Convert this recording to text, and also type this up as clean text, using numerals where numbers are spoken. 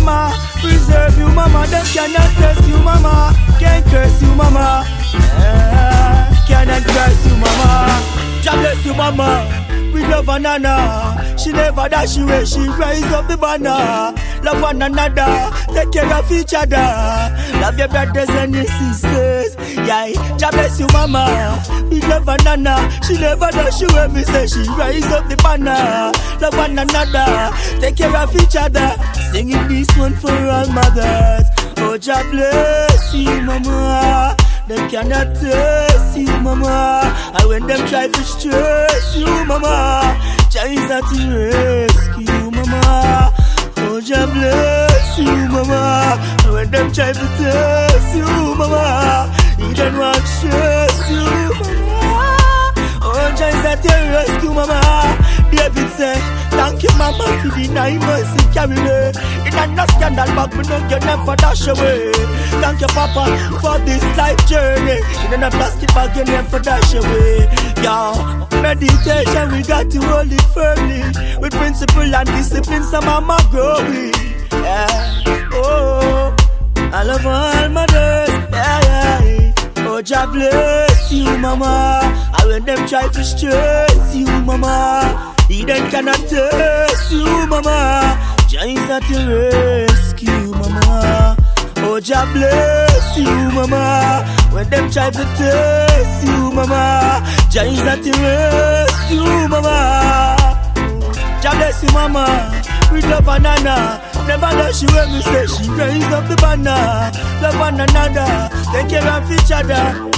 mama. Preserve you, mama. Them cannot curse you, mama. Can't curse you, mama. Cannot curse you, mama. God bless you, mama. We love one another. She never dash away, she rise up the banner. Love one another, take care of each other. Love your brothers and your sisters. Yeah, God bless you, mama. We love one another. She never dash away, me say she rise up the banner. Love one another, take care of each other. Singing this one for all mothers. Oh, God bless you, mama. They cannot taste you, mama. And when them try to stress you, mama, Jah is at to rescue, mama. Oh, Jah bless you, mama. And when them try to test you, mama, He don't want to stress you, mama. Oh, Jah is at to rescue, mama. David said, thank you, mama, for the 9 months you carry me. In a scandal back, me know you never dash away. Thank you, papa, for this life journey. In a plastic bag, you never dash away. Yo, meditation, we got to hold it firmly. With principle and discipline, some mama growing. Yeah, oh, I love all mothers. Yeah, yeah. Oh, Jah bless you, mama. And when them try to stress you, mama, He then cannot test you, mama. Jah is at your rescue, mama. Oh, Jah bless you, mama. When them try to test you, mama, Jah is at your rescue, mama. Jah bless you, mama. We love one another. Never let you when me say she raise up the banner. Love one another, take care of each other.